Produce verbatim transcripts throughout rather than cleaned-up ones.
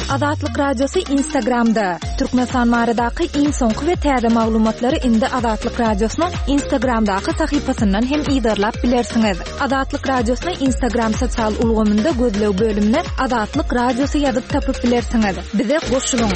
Azatlyk Radiosu Instagramda. Türkmenistan maradaky iň soňky we täze maglumatlary indi Azatlyk Radiosynyň Instagramdaky sahypasyndan hem ýa-da bilersiňiz. Azatlyk Radiosynyň Instagram sosial ulgamynda gözlew bölümine Azatlyk Radiosu ýazyp tapyp bilersiňiz. Bize goşulyň.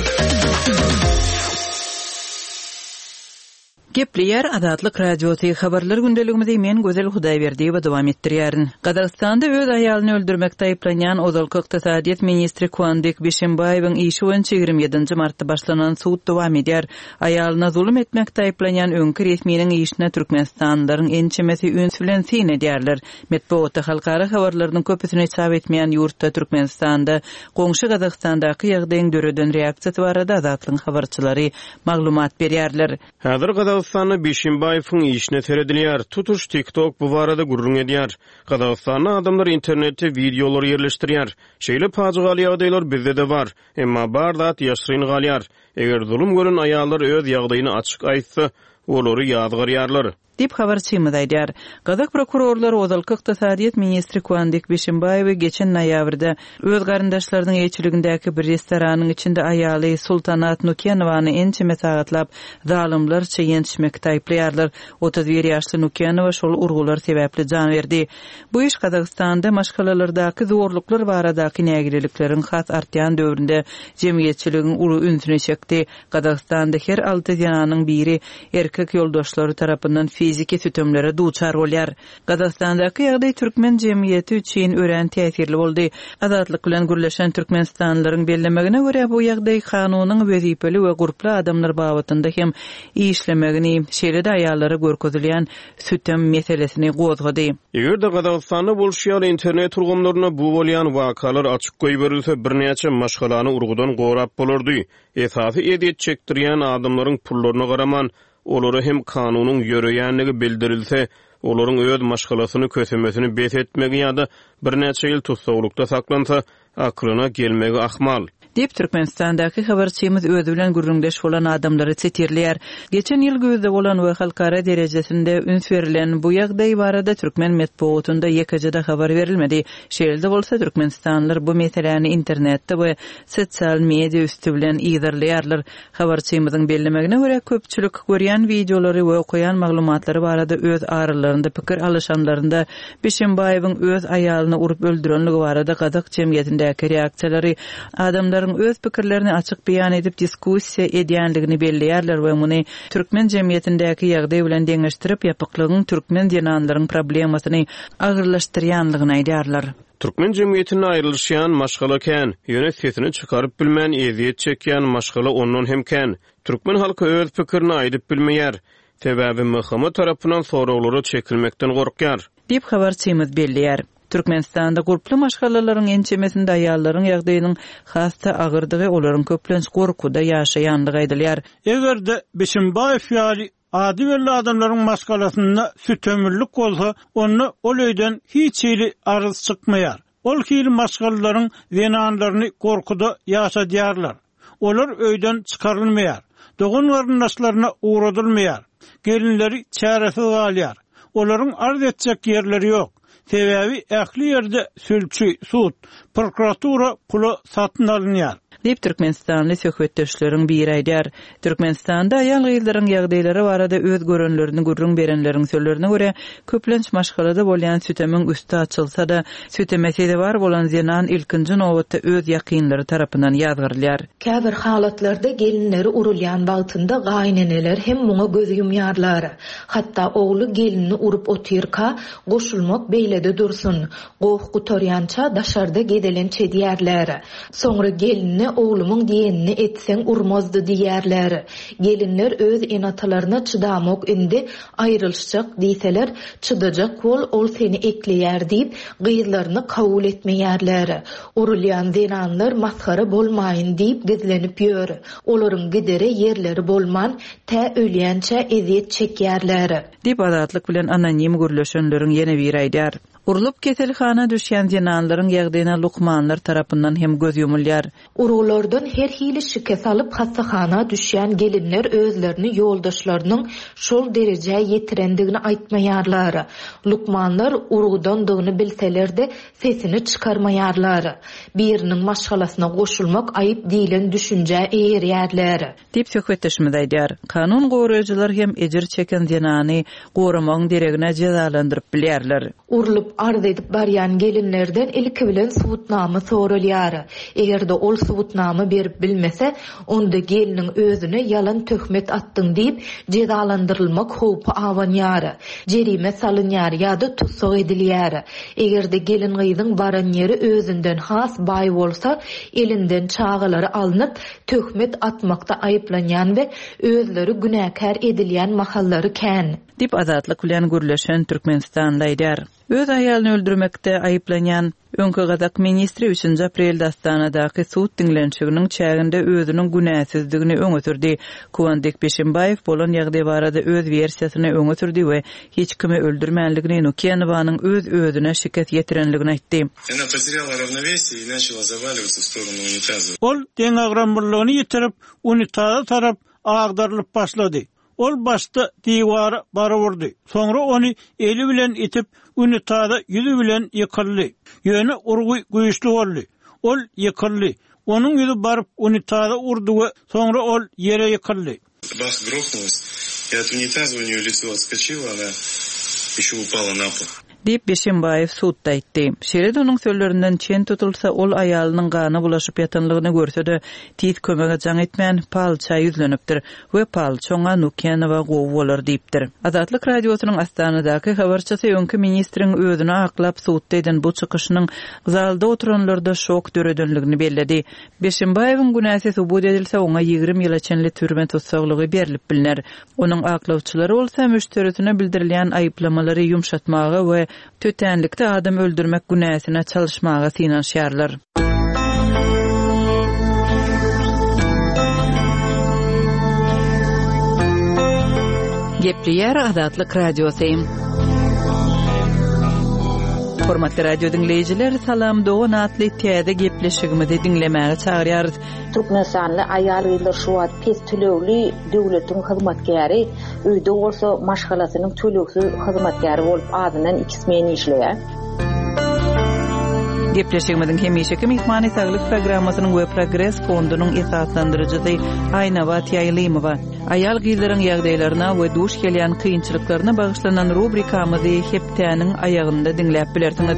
Gepleyer Azatlyk Radiosu habarlar gündeligimizde men Gözel Hudaýberdi we dowam etdirýärin. Gazakstanda öz aýalyny öldürmekde aýplanýan Ozalky Ykdysadyýet ministri Kuanbek Bişimbaýewiň işi boýunça ýygrimi ýedinji martda başlanan suwt dowam edýär. Aýalyna zulm etmekde aýplanýan öňkü resminiň işine Türkmenistanlaryň ençemesi üns bilen sin edýärler. Medeniýet halkara habarlarynyň köpüsini hesap etmeýän ýurtda Türkmenistanda goňşy Gazakstandaky ýagdaýyň döreden reaksiýasy barada Azatlyk habarçylary maglumat berýärler. Häzir Gazakstanyň Bişimbaýewiň işine teredilýär. Tutuş TikTok bu barada gurrun edýär. Gazakstanyň adamlar internetde videolar ýerleşdirýär. Şeýle paýgaly ýagdaýlar bizde de bar. Emma bar zat ýaşyryn galýar. Eger zulüm gören aýallar öz ýagdaýyny açyk aýtsa, olary ýadgarýarlar. Dip habarçymyz aýdýar. Gazak prokurorlary Ozalky Ykdysadyýet ministri Kuanbek Bişimbaýew geçen noýabrda öz garyndaşlarynyň ýeçiligindäki bir restoranyň içinde aýaly Sultanat Nukianowany ençeme sagatlap zalymlarça ýenişmekde aýplaýarlar. otuz bir ýaşly Nukianowa şol urgular sebäpli jan berdi. Bu iş Gazakstanda maşgalalardaky zorluklar baradaky nägirlikleriň has artýan döwründe jemgyýetçiligiň uly ünsüne çekdi. Gazakstanda her alty ýanyň biri erkek ýoldaşlary tarapyndan fiziki sütömlere duçar bolýar. Gazakstandaky ýagdaý türkmen jemgyýeti üçin ören täsirli boldy. Azatlyk bilen gürleşen türkmenistanlylaryň bellemegine görä bu ýagdaý kanunyň wezipeli we gurply adamlar babatynda hem işlemegini, şeýle-de aýallary görkezilýän sütöm meselesini gozgady. Eger-de Gazakstanda bolşýar internet urgumlaryna bu bolýan wakalar açyk goýup berilse birnäçe maşgalany urgudan gorap bolardy. Esasy edýet çekdirýän adamlaryň pullaryna garaman olary hem kanunyň ýöreýänligi bildirilse, olaryň öz maşgalasyny kösemesini bet etmegi ýa-da birnäçe ýyl tutsawlukda saklansa, aklyna gelmegi ahmal. Dip Türkmenistandaky habarçymyz özü bilen gürrüňdeş bolan adamlary çetirlýär. Geçen ýyl gözde bolan we halkara derejesinde üns berilen bu ýagdaý barada türkmen medeniýetinde ýekejede habar berilmedi. Şeýle bolsa türkmenistanlylar bu meseleni internetde we sosial media üstü bilen ýygyrlýarlar. Habarçymyzyň bellemegine görä köpçülik görýän videolary we okuyan maglumatlary barada öz aralarynda pikir alışanlarynda Bişimbaýewiň öz aýalyny urup öldürenligi barada Gazak jemgyýetindäki reaksiýalary adamlar öz pikirlerini açyk beýan edip diskussiýa edýänligini belleýärler we muny türkmen jemgyýetindäki ýagdaý bilen deňeşdirip ýapyklygyň türkmen dinanlaryň problemasyny agyrlaşdyrýanlygyny aýdýarlar. Türkmen jemgyýetine aýrylyşýan maşgala kän, ýöne sesini çykaryp bilmän eziýet çekýän maşgala ondan hem kän. Türkmen halky öz pikirini aýdyp bilmeýär. Sebäbi möhkeme tarapyndan soraglary çekilmekden gorkýar. Dip habarçymyz belleýär. Türkmenistanda gurply maşgalalaryň ençemesinde aýallaryň ýagdaýynyň hasda agyrdygy olaryň köplenç gorkuda ýaşaýanlygy aýdylýar. Egerde Bişimbaýew ýaly ady belli adamlaryň maşgalasynda sütömürlük bolsa, onu ol öýden hiç ýyly arız çykmaýar. Ol kiri maşgalalaryň zenanlaryny gorkuda ýaşadýarlar. Olar öýden çykarylmaýar. Dogun garyndaşlaryna uğradylmaýar. Gelinleri çäresiz galýar. Olaryň arz etjek ýerleri ýok. Sebäbi ähli ýerde sülçü, sud, prokuratura pulu satyn alynýar. Dip Türkmenistanly söhbetdeşleriň biri aýdýar. Türkmenistanda aýal gyzlaryň ýagdaýlary barada öz görenlerini gurrun berenleriň sözlerine görä köplenç maşgalada bolýan sütemiň üstü açylsa da sütemeside bar bolan zenan ilkinji nowatda öz ýakynlary tarapyndan ýazgyrylýar. Käbir halatlarda gelinleri urulýan wagtynda gaýneneler hem muňa göz ýumýarlar. Hatda ogly gelinini urup otyrka goşulmak beýlede dursun. Goh gutorýança daşarda gedelen çedýärler. Soňra gelinni oğlumyň diýenini etseň urmazdy diýärler. Gelinler öz enatalaryna çydamak indi aýrylşjak diýseler, çydajak bol ol seni ekleýär diýip gyzlaryny kabul etmeýärler. Urulýan zenanlar maskara bolmaýyn diýip gizlenip ýör. Olaryň gidere ýerleri bolman, tä ölýänçe eziýet çekýärler. Dip Azatlyk bilen anonim gürleşenleriň ýene bir aýdýar. Urulup keselhana düşýän zenanlaryň ýagdaýyna lukmanlar tarapyndan hem göz ýumulýar. Urulardan her hili şikes alyp hastahana düşýän gelinler özlerini ýoldaşlarynyň şol derejä ýetirendigini aýtmaýarlar. Lukmanlar urudan dygyny bilseler-de sesini çykarmaýarlar. Biriniň maşgalasyna goşulmak aýyp diýilen düşünje eýerýärler. Dip söhbetleşmede aýdýar. Kanun goraýjylar hem ejir çeken zenany goramaň deregine jezalandyryp bilýärler. Urulup arz edip baryan gelinlerden ilki bilen subutnamy sorulýar. Egerde ol subutnamy berip bilmese, onda geliniň özüne yalan töhmet atdyň diýip jezalandyrylmak howpy awanýar. Jerime salynýar ýa-da tutsak edilýär. Egerde gelin gyzyň baran ýeri özünden has bay bolsa, elinden çağalary alınıp töhmet atmakda aýyplanýan we özleri günäkär edilýän mahallary kän. Dip azatlyk bilen gürleşen Türkmenistanda aýdýar. Öz aýalyny öldürmekde aýyplanýan öňkü gadak ministri üçinji aprelde Astanadaky suud diňlenşiginiň çäginde özüniň günäsizdigini öňe sürdi. Kuwandyk Beşimbaýew bolan ýagdaý barada öz versiýasyny öňe sürdi we hiç kimi öldürmänligini Nukenowanyň öz özüne şiket ýetirenligini aýtdy. Она потеряла равновесие и начала заваливаться в сторону унитаза. Ol deňagramlygyny ýitirip unitaza tarap agdarylyp başlady. Ol başta diwara barywurdy. Soňra ony eli bilen itip unitada ýüzi bilen ýykyldy. Ýöne urgy güýçli boldy. Ol ýykyldy. Onuň ýüzi baryp unitada urdy we soňra ol ýere ýykyldy. Бах грохнулась, и от унитаза у неё лицо отскочило, она ещё упала на пол. Dip Beşimbaýew suutda aýtdy. Şeýle onuň sözlerinden çen tutulsa ol aýalynyň gany bulaşyp ýatanlygyny görse-de tiz kömege jaň etmän palça ýüzlenipdir we palçoňa Nukenowa gowy bolar diýipdir. Azatlyk radiosynyň Astanadaky habarçysy öňkü ministriň özüne aklap suutda eden bu çykyşynyň zalda oturanlarda şok döredenligini belledi. Beşimbaýewiň günäsi subut edilse oňa ýygrimi ýyla çenli türme tutsaglygy berilip biliner. Onuň aklawçylary bolsa müşterisine bildirilýän aýyplamalary ýumşatmagy we tötenlikde adam öldürmek günäsine çalışmaga synanşýarlar. Gepliýär Azatlyk radiosu. Hormatly radio dinleyijiler, salam dogan atly täze gepleşigimizi dinlemäge çagyrýarys. Türkmenistanly aýal gylar şu wagt pes tölegli döwletiň hyzmatgäri, öýde bolsa maşgalasynyň tölegsiz hyzmatgäri bolup adynan ikismeni işleýär. Gepleşigimiziň hemişeki mehmany saglyk programmasynyň we Progress fondunyň esaslandyrjysy Aýnawat Ýaýlymowa. Aýal gyzlaryň ýagdaýlaryna we duş gelýän kynçylyklaryna bagyşlanan rubrikamyzy hepdäniň aýagynda dinläp bilersiňiz.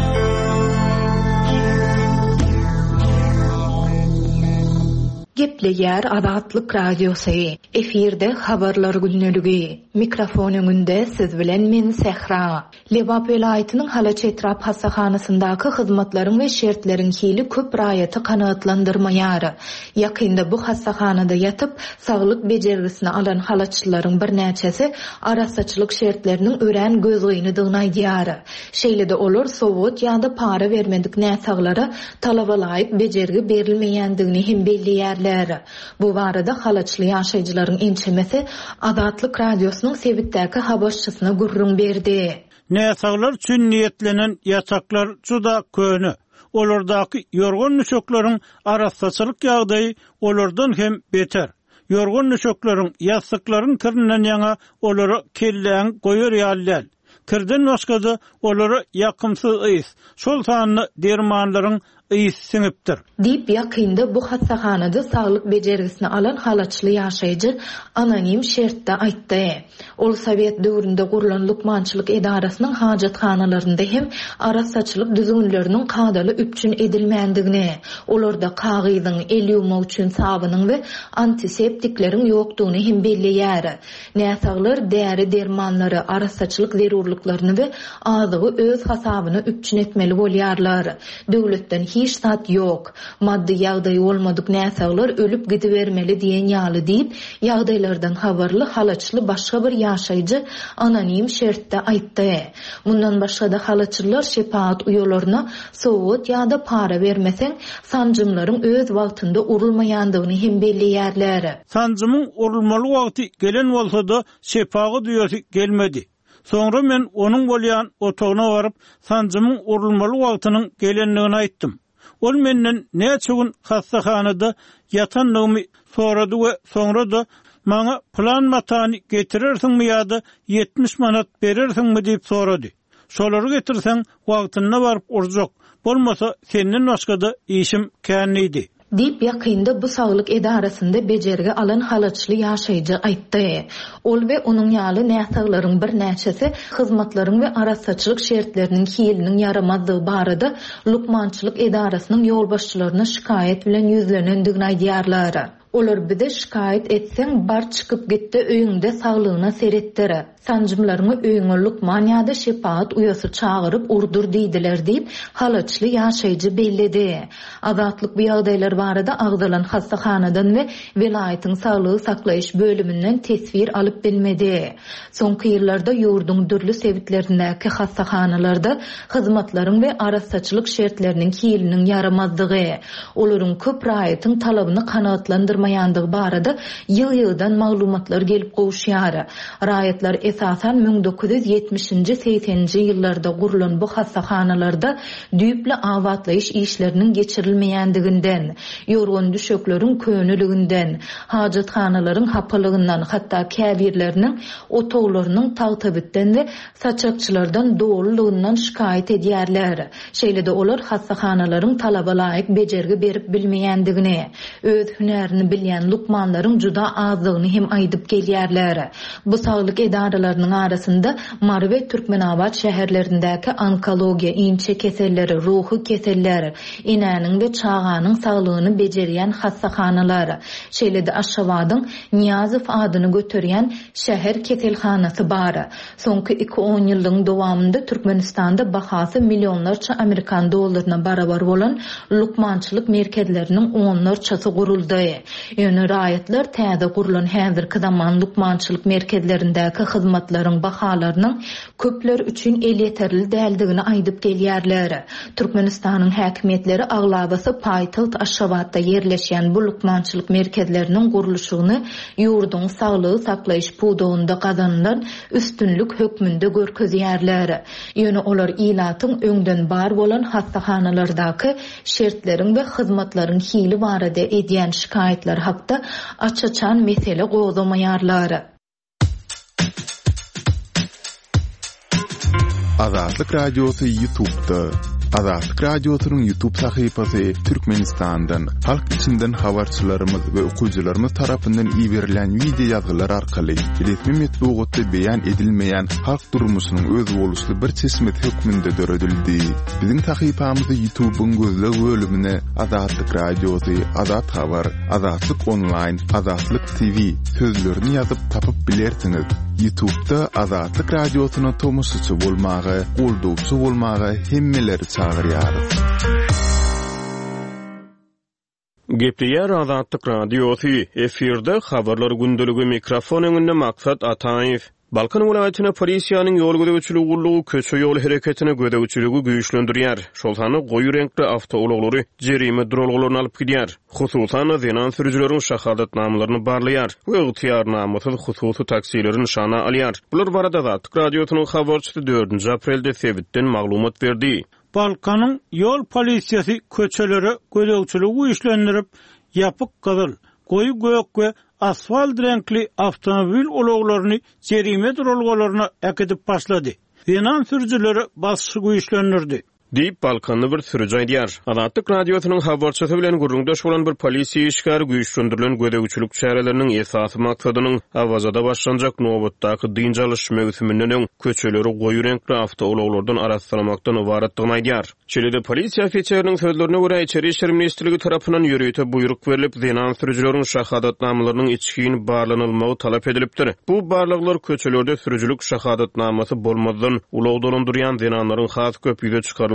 Gepleýär Azatlyk radiosu. Efirde habarlar günneligi. Mikrofon öňünde siz bilen men Sehra. Lebap vilayatynyň Halaç etrap hastahanasyndaky hyzmatlaryň we şertleriň hili köp raýaty kanaatlandyrmaýar. Ýakynda bu hastahanada ýatyp saglyk bejergisini alan halaççylaryň bir näçesi arasaçylyk şertleriniň ören gözgyny dygnaýdýar. Şeýlede olar sowut ýa-da para bermedik näçaglara talabalaýyp bejergi berilmeýändigini hem belliyär. Bu barada halaçly ýaşaýjylaryň ençemesi Azatlyk radiosynyň sebitdäki habarçysyna gurrun berdi. Näçaglar üçin niýetlenen ýataklar juda köni. Olardaky ýorgun nüşöklaryň arasaçylyk ýagdaýy olardan hem beter. Ýorgun nüşöklaryň ýasyklaryň kirinen ýaňa olary kelläň goýar ýalylar. Kirden başga olary ýakymsyz ýys. Şol sanyny dermanlaryň ýys siňipdir. Dip ýakynda bu hastahanada saglyk bejergisini alan halaçly ýaşaýjy anonim şertde aýtdy. Ol Sowet döwründe gurulan lukmançylyk edarasynyň hajatxanalarynda hem arasaçylyk düzgünleriniň kadaly üpçün edilmändigini, olarda kagyzyň, el ýumak üçin sabynyň we antiseptiklerin ýokdugyny hem belleýär. Näçaglar däri dermanlary, arasaçylyk zerurlyklaryny we azygy öz hasabyna üpçün etmeli bolýarlar. Döwletden hiç sat ýok. Maddi ýagdaý bolmadyk näçaglar ölüp gidibermeli diýen ýaly diýip ýagdaýlardan habarly halaçly başga bir ýaşaýjy anonim şertde aýtdy. Mundan başga da halaçylar şepaat uýalaryna sowut ýa-da para bermeseň sanjymlaryň öz wagtynda urulmaýandygyny hem belliyärler. Sanjymyň urulmaly wagty gelen bolsa da şepagy duýasy gelmedi. Sonra men onun bolýan otoguna baryp sancymyň urulmaly wagtynyň gelenligini aýtdym. Ol menden näçe gün hastahanada ýatanlygymy sorady we soňra da maňa plan matany getirirsiňmi ýa-da yetmiş manat berersiňmi diýip sorady. Şolary getirseň wagtyna baryp urjak. Bolmasa senden başga da işim känlidi. Dip yakında bu sağlık edarasında becerge alan halatçılı yaşayıcı aýtdy. Ol we onun ýaly näsaglaryň bir näçesi hyzmatlaryň we arasaçylyk şertleriniň hiliniň yaramazdygy barada lukmançylyk edarasynyň ýolbaşçylaryna şikayet bilen ýüzlenendigini aýdýarlar. Olar bize şikayet etsen bar çıkıp gitti öýüňde saglygyna seretdere. Sancımlaryny öýüňe lukman ýa-da şepaat uyasy çağırıp urdur diýdiler diýip halatçyly ýaşaýjy belledi. Azatlyk bu ýagdaýlar barada Agdalan hastahanadan we vilayatyň saglygy saklaýyş bölümünden tesvir alyp bilmedi. Soňky ýyllarda ýurdun dürli sebitlerindäki hastahanalarda hyzmatlaryň we arasaçylyk şertleriniň hiliniň yaramazdygy, olaryň köp raýatyň talabyny kanagatlandyrmaýandygy barada ýyl-ýyldan maglumatlar gelip gowuşýar. Raýatlar esasan bin dokuz yüz yetmişinji sekseninji ýyllarda gurulan bu hastahanalarda düýpli awatlaýyş işleriniň geçirilmeýändiginden, ýorgun düşökleriň könüliginden, hajathanalaryň hapalygyndan, hatda käbirleriniň otoglarynyň tagtabitden we saçakçylardan dowrulygyndan şikayet edýärler. Şeýle-de olar hastahanalaryň talaba laýyk bejergi berip bilmeýändigini, öz hünerini bilýän lukmanlaryň juda azdygyny hem aýdyp gelýärler. Bu saglyk edaralarının arasında Mary we Türkmenabad şäherlerindäki onkologiya, inçe keselleri, ruhy keselleri, inäniň we çağanyň saglygyny bejerýän hastahanalar, şeýle-de Aşgabatyň Niýazow adyny göterýän şäher keselhanasy bar. Soňky iki on ýyllyň dowamında Türkmenistanda bahasy millionlarça Amerikan dollaryna barabar bolan lukmançylyk merkezleriniň onlarçasy guruldy. Ýöne raýatlar täze gurulan häzirki zaman lukmançylyk merkezlerindäki hyzmatlaryň bahalarynyň köpler üçin el ýeterli däldigini aýdyp gelýärler. Türkmenistanyň häkimetleri aglabasy paýtaht Aşgabatda ýerleşýän bu lukmançylyk merkezleriniň guruluşyny ýurdun saglygy saklaýyş pudawynda gazanılan üstünlük hökmünde görkezýärler. Ýöne olar ilatyň öňden bar bolan hastahanalardaky şertleriň we hyzmatlaryň hili barada edýän şikayetler hakda açaçan mesele gowzamaýarlar. Azatlyk Radiosu YouTube'da. Azatlyk Radiosynyň YouTube sahypasy Türkmenistandan, halk içinden habarçylarymyz we okuwçylarymyz tarapyndan iýerilen video ýazgylar arkaly resmi metbuatda beýan edilmeýän halk durmuşynyň öz boluşly bir çeşmet hökmünde döredildi. Biziň sahypamyzy YouTube'un gözleg bölümine Azatlyk Radiosu, Azat Habar, Azatlyk Online, Azatlyk T V sözlerini ýazyp tapyp bilersiňiz. YouTube'da Azatlyk Radiosyna tomusçy bolmagy, goldowçy bolmagy hemmeleri çağırýar. Gepliýär Azatlyk Radiosu, efirde habarlar gündeligi mikrofon öňünde Maksat Ataýew. Balkan welaýatyna polisiýanyň ýol gödäwçiligi gullugy köçe ýol hereketine gödäwçiligi güýçlendirýär. Şolhany goýy renkli awtouloglary jerime drolgalaryny alyp gidýär. Hususan zenan sürüjileriň şahadatnamalaryny barlaýar we ygtyýarnamasyz hususy taksilerini şana alýar. Bular barada Azatlyk Radiosynyň habarçysy dördünji aprelde sebitden maglumat berdi. Balkanyň ýol polisiýasy köçelere gödäwçiligi güýçlendirip ýapyk gyzyl, goýy göýek we asfalt renkli avtomobil ologlaryny jerime drolgalaryna ekidip başlady. Zenan sürüjileri basşy güýçlendirdi. Diýip Balkanly bir sürüji aýdýar. Azatlyk Radiosynyň habarçysy bilen gurrundaş bolan bir polisiýa işgary güýçlendirilen gödäwçilik çäreleriniň esasy maksadynyň awazada başlanjak nowatdaky dynjalyş mewsiminden öň köçeleri goýy renkli awtouloglardan araşdyrmakdan ibaratdygyny aýdýar. Şeýle-de polisiýa ofisiýeriniň sözlerine görä içeri işler ministrligi tarapyndan ýöreýte buyruk berilip zenan sürüjileriň şahadatnamalarynyň içkiň barlanylmagy talap edilipdir. Bu barlyklar köçelerde sürüjilik şahadatnamasy bolmadan ulagdalandyrýan zenanlaryň has köp ýüze çykarylmagy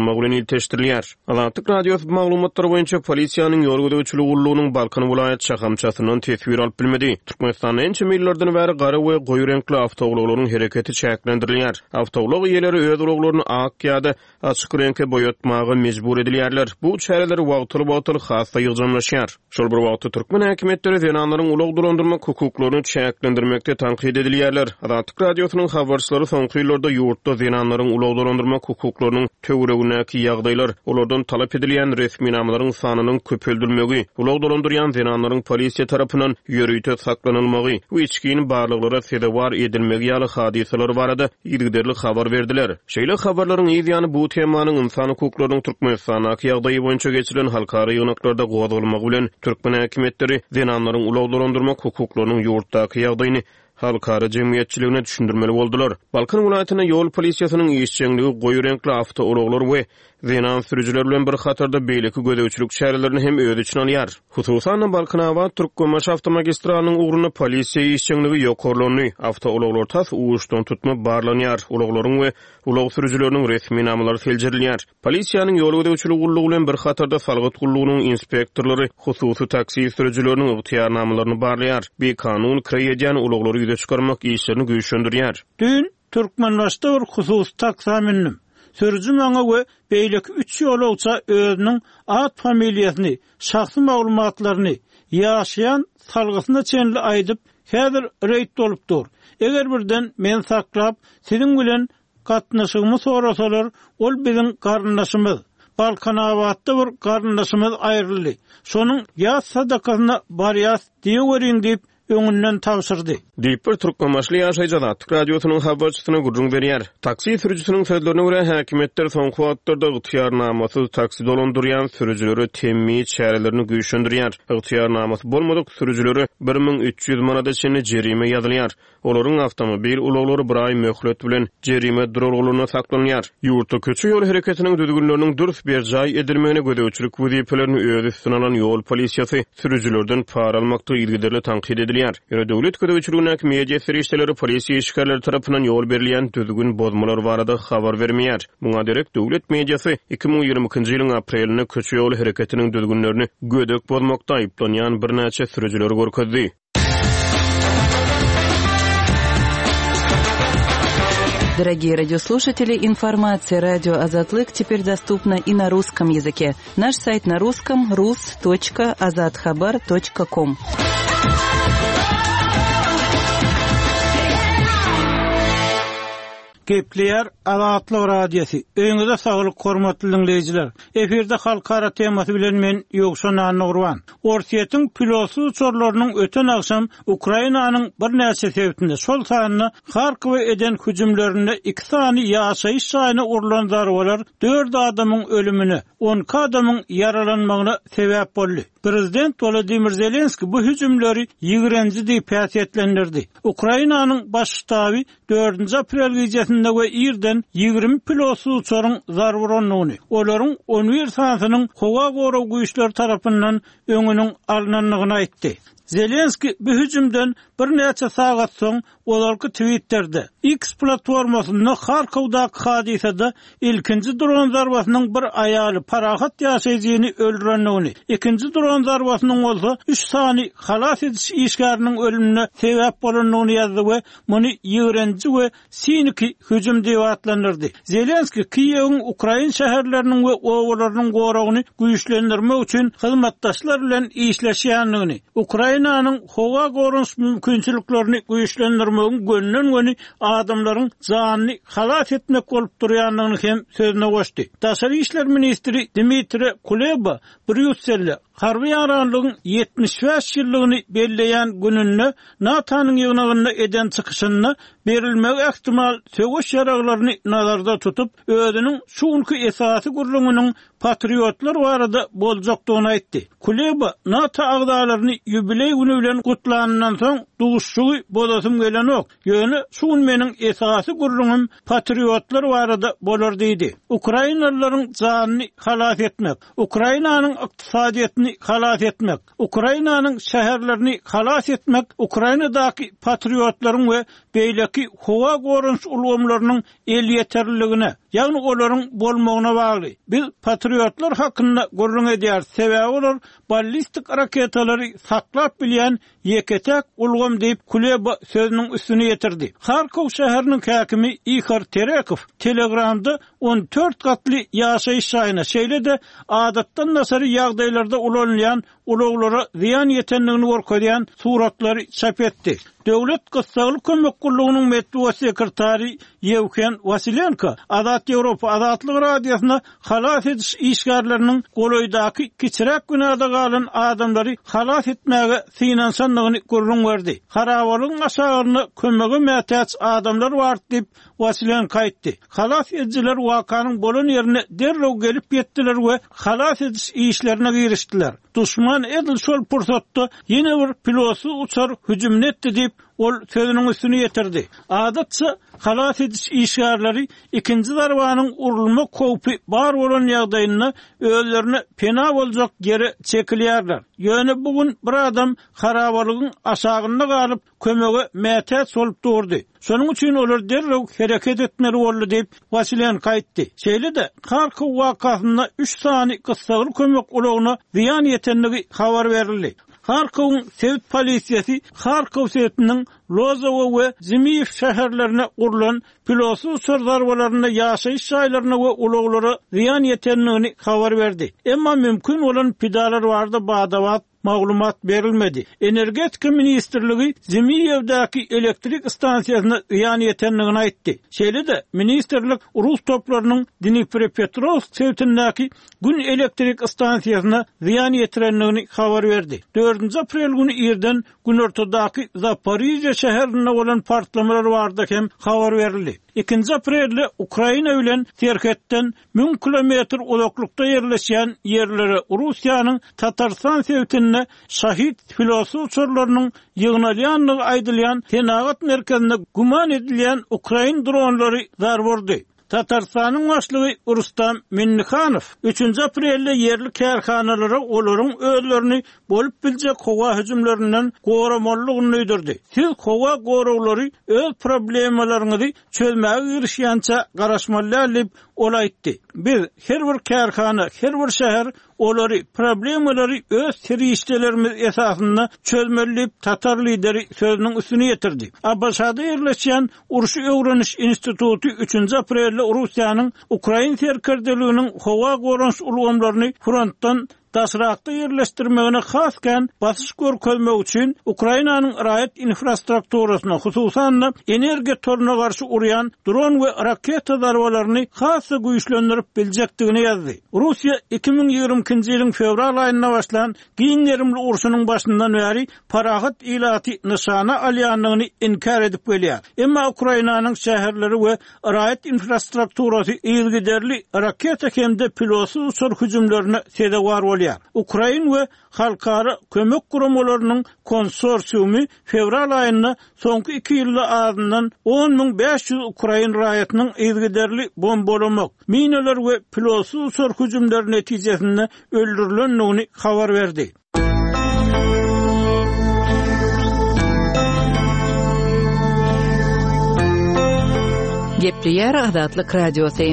ýaşamak bilen ilteşdirilýär. Azatlyk radiosu maglumatlary boýunça polisiýanyň ýol gödäwçiligi urlugynyň Balkan vilayet şahamçasynyň tesbir alyp bilmedi. Türkmenistanyň ençe millerden bäri gara we goýy renkli awtogularyň hereketi çäklendirilýär. Awtogulak ýeleri öz uruglaryny ak ýa-da açyk renkle boýatmagy mejbur edilýärler. Bu çäreler wagtly-wagtly hassa ýygjanlaşýar. Şol bir wagtda türkmen häkimetleri zenanlaryň ulug dolandyrma hukuklaryny çäklendirmekde tanqid edilýärler. Azatlyk radiosynyň habarçylary soňky ýyllarda ýurtda zenanlaryň ulug dolandyrma hukuklarynyň töweregindäki ýagdaýlar, olardan talap edilýän resmi namalaryň sanynyň köpeldilmegi, ulug dolandyrýan zenanlaryň polisiýa tarapyndan ýörüýte saklanylmagy we içkiň barlyklara sedewar edilmegi ýaly hadiseler barada ýygyderli habar berdiler. Şeýle habarlaryň ýa-da bu temanyň insan hukuklarynyň Türkmenistanaky ýagdaýy boýunça geçirilen halkara ýöneklarda gowdalmagy bilen türkmen häkimetleri zenanlaryň ulug dolandyrma hukuklarynyň ýurtdaky ýagdaýyny halkara jemgyýetçiligine düşündirmeli boldular. Balkan vilayatyna ýol polisiýasynyň işçiligi goýy renkli awtouloglar we zenan sürüjiler bilen bir hatarda beýleki gödäwçilik şäherlerini hem öz içine alýar. Hususan Balkanawat Türkmenbaş awtomagistralnyň uğruna polisiýa işçiligi ýokarlany awtouloglar tas uwuşdan tutma barlanýar. Uloglaryň we ulog sürüjileriniň resmi namlary seljirilýär. Polisiýanyň ýol gödäwçilik urlugy bilen bir hatarda salgyt gullugynyň inspektorlary hususy taksi sürüjileriniň ygtyýar namlaryny barlaýar. Bir kanun kireýän uloglary ýüze çykarmak işlerini güýçlendirýär. Dün Türkmenbaşda bir hususy taksaminnim. Sürücü maňa we beýleki üç ýolagça özüniň ad familiýasyny, şahsy maglumatlaryny ýaşaýan salgysyna çenli aýdyp, häzir reýt bolupdyr. Eger birden men saklap, siziň bilen gatnaşygymy sorasalar, ol biziň garyndaşymyz. Balkanawatda bir garyndaşymyz aýryldy. Şonuň ýaz sadakasyna barýas diýerin diýip öňünden tapşyrdy. Diýip bir türkmenbaşly ýaşaýjada radiosynyň habarçysyna gurrun berýär. Taksi sürüjisiniň sözlerine görä häkimetler soňky wagtlarda ygtyýar namasy taksi dolandyrýan sürüjileri temmi çärelerini güýçlendirýär. Ygtyýar namasy bolmadyk sürüjileri bir ming üç ýüz manada çenli jerime ýazylýar. Olaryň awtomobil uloglary bir ay möhlet bilen jerime durulgyna saklanýar. Ýurtda köçü ýol hereketiniň düzgünleriniň dürüst berjaý edilmegine gödäwçilik wezipelerini öz üstüne alan ýol polisiýasy sürüjilerden para almakda ýygyderli tanqid edilýär. Ýöne döwlet gödäwçiligine media serişleri polisiýa işgärleri tarapyndan ýol berilýän düzgün bozmalar barada habar bermeýär. Muňa derek döwlet mediasy iki ming ýygrymyňky ýylyň aprelinde köçü ýol hereketiniň düzgünlerini gödek bozmakda aýplanýan bir näçe sürüjiler görkezdi. Дорогие радиослушатели, информация радио «Азатлык» теперь доступна и на русском языке. Наш сайт на русском — рус точка азатхабар точка ком. Gepleýär Azatlyk radiosu. Öňüňizde saglyk hormatly dinleýijiler. Eferde halkara temasy bilen men Ýogşan Nurwan. Orsiýetiň pilotsy uçurlarynyň öten akşam Ukrainanyň bir näçe sebäpinde şol sanyny Harkowa eden hüjümlerinde iki sany ýaşaýyş şaýyna urulan zarbalar dört adamyň ölümine, on adamyň yaralanmagyna sebäp boldy. Prezident Volodymyr Zelenski bu hüjümleri ýigrenji diýip päsýetlendirdi. Ukrainanyň baş ştaby dördünji aprel gecesinde we ýerden ýygrimi pilotsy uçuryň zarbalanmagyny, olaryň on bir sanynyň howa goraw güýçler tarapyndan öňüniň alynanlygyny aýtdy. Zelenski bu hüjümden bir näçe sagat soň olarky Twitter'de X platformasynda Harkowdaky hadisede ilkinji dron zarbasynyň bir aýaly parahat ýaşaýjyny öldürenligini, ikinji dron zarbasynyň bolsa üç sany halas ediş işgäriniň ölümine sebäp bolanlygyny ýazdy we muny ýigrenji we siniki hüjüm diýip atlandyrdy. Zelenski Kiýewiň Ukraina şäherleriniň we owlarynyň goragyny güýçlendirmek üçin hyzmatdaşlar bilen işleşýänligini, Ukrainanyň howa gorunç mümkinçiliklerini güýçlendirmegi gönülen göni adamlaryň janyny halas etmek bolup durýanlygyny hem sözüne goşdy. Daşary işler ministri Dmitri Kuleba Brüsselde harby ýaranlygyň yetmiş beş ýyllygyny belleýän gününde NATO'nyň ýygnagyna eden çykyşyny berilmegi ähtimal söwüş ýaraglaryny nazarda tutup özüniň şuňky esasy gurulmagynyň patriotlar barada boljakdygyny aýtdy. Kuleba NATO agdalaryny ýübiley güni bilen gutlanandan soň duguşçugy bolasym gelenok. Ýöne şuň meniň esasy gurulmam patriotlar barada bolar diýdi. Ukrainalylaryň janyny halas etmek, Ukrainanyň ykdysadyýatyny halas etmek, Ukrainanyň şäherlerini halas etmek, Ukrainadaky patriotlaryň we beýleki howa gorunç ulgamlarynyň el ýeterliligine, ýagny olaryň bolmagyna bagly. Biz patriotlar hakynda gurrun edýär. Sebäbi olar ballistik raketalary saklap bilýän ýeketek ulgam diýip Kuleba sözüniň üstüne ýetirdi. Harkow şäheriniň häkimi Ihor Terekov Telegramda on dört gatly ýaşaýyş şaýyna şeýle-de adatdan nasary ýagdaýlarda ulanýan ulaglara ziyan ýetenligini gorkadýan suratlary çap etdi. Döwlet Gysgalyk Kömek Gurulunyň medeni sekretary Yevgen Vasilenko Azat Ýewropa Azatlyk radiosyna halas ediş işgärleriniň golaýdaky kiçirek günäde galan adamlary halas etmäge finansanlygyny gurrun berdi. Harawalyň aşagyna kömegi mätäç adamlar bar diýip Vasilenko aýtdy. Halas edijiler wakanyň bolan ýerine derrew gelip ýetdiler we halas ediş işlerine girişdiler. Duşman edil şol pursatda ýene bir pilosy uçar hüjüm etdi diýip ol sözüniň üstüne ýetirdi. Adatça halas ediş işgärleri ikinji darbanyň urulma köpü bar bolan ýagdaýynda özlerine pena boljak geri çekilýärler. Ýöne bugün bir adam harabalygyň aşagynda galyp kömege mätäç bolup durdy. Şonuň üçin olar derrew hereket etmeli boldy diýip Vasilenko aýtdy. Şeýle-de Harkow wakasynda üç sany Gysgalyk kömek ulagyna ziyan ýetenligi habar berildi. Harkow'un Sevit polisiýasy Harkow şehriniň Lozowo we Zimiyev şäherlerine urulan pilosy uçur zarbalaryna ýaşaýyş şaýlaryna we ulaglara ziyan ýetenligini habar berdi. Emma mümkin bolan pidalar bardy, badawat maglumat berilmedi. Energetika ministrligi Zimiyevdäki elektrik stansiýasyna ziyan ýetenligini aýtdy. Şeýle-de ministrlik Rus toplarynyň Dnipropetrovsk şehrindäki gün elektrik stansiýasyna ziyan ýetirenligini habar berdi. dördünji aprel günü ýerden gün ortadaky Zaporizhia şäherinde bolan partlamlar bardy hem habar berildi. ikinji aprelde Ukraina bilen Terketden ming kilometr uzaklykda ýerleşýän ýerlere Russiýanyň Tatarstan sewtine şahit pilosy uçurlarynyň ýygnalýanlygy aýdylýan tenagat merkezine guman edilýän Ukraina dronlary zarbordy. Tatarstanyň başlygy Rustam Minnihanow üçünji aprelde yerli kärhanalara olaryň özlerini bolup biljek howa hüjümlerinden goramallygyny öýdirdi. Siz howa gorawlary öz problemalaryňyzy çözmäge girişýänçe garaşmalylar diýip olaýtdy. Biz her bir kärhana, her bir şäher olary problemalary öz tirişdelerimiz esasynda çözmeli diýip Tatar lideri sözüniň üstüne ýetirdi. Abaşada ýerleşýän Uruşy öwreniş instituty üçünji aprelde Russiýanyň Ukraina terkerdeliginiň howa goranç ulgamlaryny frontdan daşrakda ýerleşdirmegine hasken basyş görkezmek üçin Ukrainanyň raýat infrastrukturasyna, hususan energiýa toruna garşy urýan dron we raketa zarbalaryny hasy güýçlendirip biljekdigini ýazdy. Russiýa iki ming ýigrimkinji ýylyň fevral aýynda başlan giňerimli urşunyň başyndan bäri parahat ilaty nyşana alýanlygyny inkar edip gelýär. Emma Ukrainanyň şäherleri we raýat infrastrukturasy ýygyderli raketa hemde pilosy uçur hüjümlerine sebäp bolýar. Ukraina we halkara kömek guramalarının konsorsiumy fevral aýynda soňky iki ýylda azyndan on ming beş ýüz Ukraina raýatynyň ýygyderli bombalamak, minalar we pilosy uçur hüjümleri netijesinde öldürilenligini habar berdi. Gepleýär Azatlyk radiosy.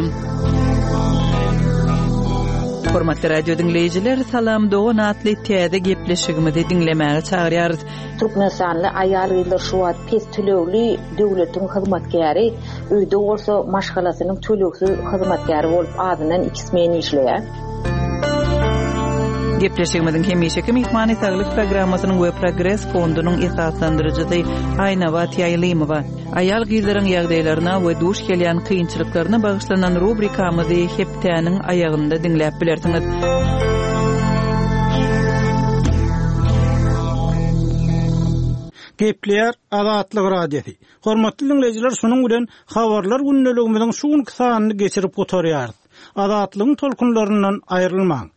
Hormatly radio dinleyijiler, salam dogan atly täze gepleşigimizi dinlemäge çagyrýarys. Türkmenistanyň aýal ýyllar şu wagt pes tölegli döwletiň hyzmatkäri, öýde bolsa maşgalasynyň tölegsi hyzmatkäri bolup adynan iki men işleýär. Gepleşigimiziň hemişeki mehmany saglyk programmasynyň we Progress fondunyň esaslandyrjysy Aýnawat Ýaýlymowa aýal gyzlaryň ýagdaýlaryna we duş gelýän kynçylyklaryna bagyşlanan rubrikamyzy hepdäniň aýagynda dinläp bilersiňiz. Gepleýär Azatlyk radiosy. Hormatly dinleyijiler, şonuň bilen habarlar gündeligimiziň şu sanyny geçirip gotarýarys. Azatlygyň tolkunlaryndan aýrylmaň.